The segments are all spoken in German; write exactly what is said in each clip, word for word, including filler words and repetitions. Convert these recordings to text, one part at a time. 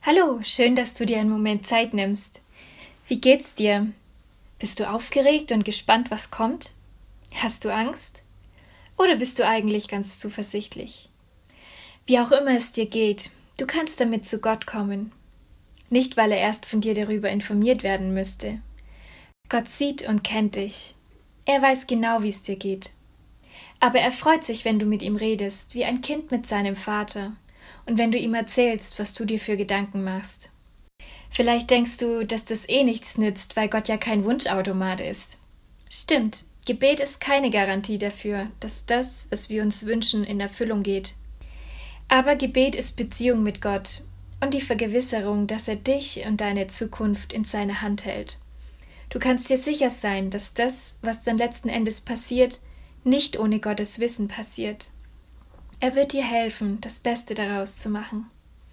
Hallo, schön, dass du dir einen Moment Zeit nimmst. Wie geht's dir? Bist du aufgeregt und gespannt, was kommt? Hast du Angst? Oder bist du eigentlich ganz zuversichtlich? Wie auch immer es dir geht, du kannst damit zu Gott kommen. Nicht, weil er erst von dir darüber informiert werden müsste. Gott sieht und kennt dich. Er weiß genau, wie es dir geht. Aber er freut sich, wenn du mit ihm redest, wie ein Kind mit seinem Vater, und wenn du ihm erzählst, was du dir für Gedanken machst. Vielleicht denkst du, dass das eh nichts nützt, weil Gott ja kein Wunschautomat ist. Stimmt, Gebet ist keine Garantie dafür, dass das, was wir uns wünschen, in Erfüllung geht. Aber Gebet ist Beziehung mit Gott und die Vergewisserung, dass er dich und deine Zukunft in seiner Hand hält. Du kannst dir sicher sein, dass das, was dann letzten Endes passiert, nicht ohne Gottes Wissen passiert. Er wird dir helfen, das Beste daraus zu machen.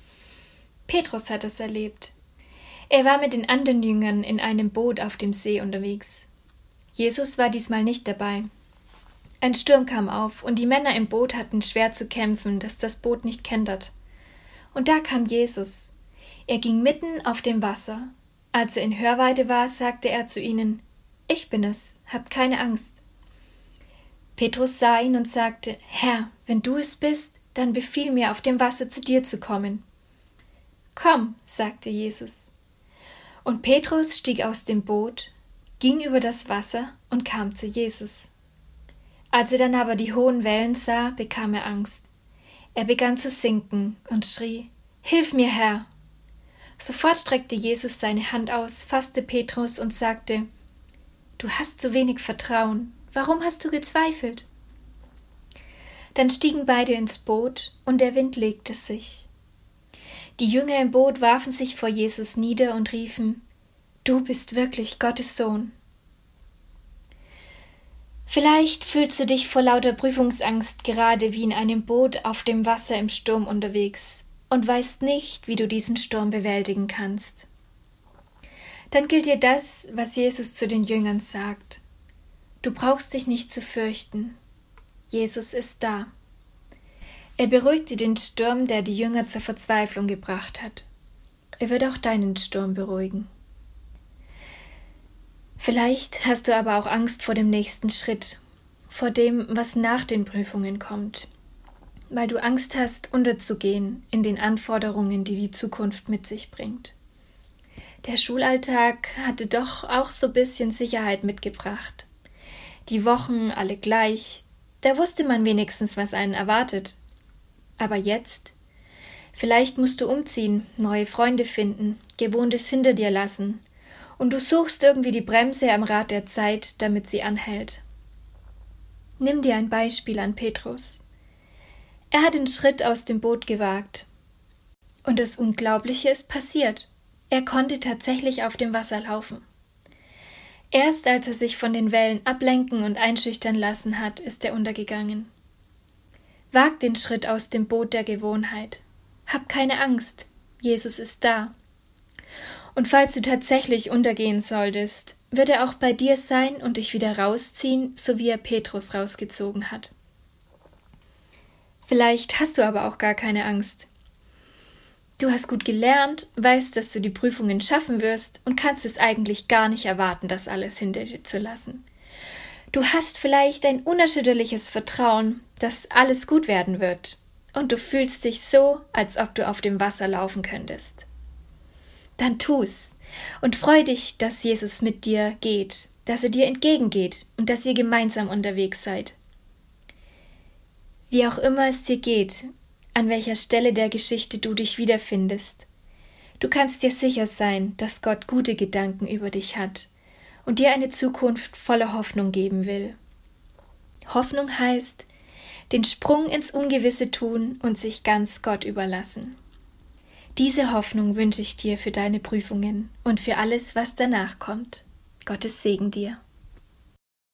Petrus hat es erlebt. Er war mit den anderen Jüngern in einem Boot auf dem See unterwegs. Jesus war diesmal nicht dabei. Ein Sturm kam auf und die Männer im Boot hatten schwer zu kämpfen, dass das Boot nicht kentert. Und da kam Jesus. Er ging mitten auf dem Wasser. Als er in Hörweite war, sagte er zu ihnen: Ich bin es, habt keine Angst. Petrus sah ihn und sagte: Herr, wenn du es bist, dann befiehl mir, auf dem Wasser zu dir zu kommen. Komm, sagte Jesus. Und Petrus stieg aus dem Boot, ging über das Wasser und kam zu Jesus. Als er dann aber die hohen Wellen sah, bekam er Angst. Er begann zu sinken und schrie: Hilf mir, Herr! Sofort streckte Jesus seine Hand aus, fasste Petrus und sagte: Du hast so wenig Vertrauen. Warum hast du gezweifelt? Dann stiegen beide ins Boot, und der Wind legte sich. Die Jünger im Boot warfen sich vor Jesus nieder und riefen: Du bist wirklich Gottes Sohn. Vielleicht fühlst du dich vor lauter Prüfungsangst gerade wie in einem Boot auf dem Wasser im Sturm unterwegs und weißt nicht, wie du diesen Sturm bewältigen kannst. Dann gilt dir das, was Jesus zu den Jüngern sagt. Du brauchst dich nicht zu fürchten. Jesus ist da. Er beruhigte den Sturm, der die Jünger zur Verzweiflung gebracht hat. Er wird auch deinen Sturm beruhigen. Vielleicht hast du aber auch Angst vor dem nächsten Schritt, vor dem, was nach den Prüfungen kommt, weil du Angst hast, unterzugehen in den Anforderungen, die die Zukunft mit sich bringt. Der Schulalltag hatte doch auch so ein bisschen Sicherheit mitgebracht. Die Wochen alle gleich, da wusste man wenigstens, was einen erwartet. Aber jetzt? Vielleicht musst du umziehen, neue Freunde finden, Gewohntes hinter dir lassen, und du suchst irgendwie die Bremse am Rad der Zeit, damit sie anhält. Nimm dir ein Beispiel an Petrus. Er hat den Schritt aus dem Boot gewagt. Und das Unglaubliche ist passiert. Er konnte tatsächlich auf dem Wasser laufen. Erst als er sich von den Wellen ablenken und einschüchtern lassen hat, ist er untergegangen. Wag den Schritt aus dem Boot der Gewohnheit. Hab keine Angst, Jesus ist da. Und falls du tatsächlich untergehen solltest, wird er auch bei dir sein und dich wieder rausziehen, so wie er Petrus rausgezogen hat. Vielleicht hast du aber auch gar keine Angst. Du hast gut gelernt, weißt, dass du die Prüfungen schaffen wirst und kannst es eigentlich gar nicht erwarten, das alles hinter dir zu lassen. Du hast vielleicht ein unerschütterliches Vertrauen, dass alles gut werden wird, und du fühlst dich so, als ob du auf dem Wasser laufen könntest. Dann tu's und freu dich, dass Jesus mit dir geht, dass er dir entgegengeht und dass ihr gemeinsam unterwegs seid. Wie auch immer es dir geht, an welcher Stelle der Geschichte du dich wiederfindest. Du kannst dir sicher sein, dass Gott gute Gedanken über dich hat und dir eine Zukunft voller Hoffnung geben will. Hoffnung heißt, den Sprung ins Ungewisse tun und sich ganz Gott überlassen. Diese Hoffnung wünsche ich dir für deine Prüfungen und für alles, was danach kommt. Gottes Segen dir.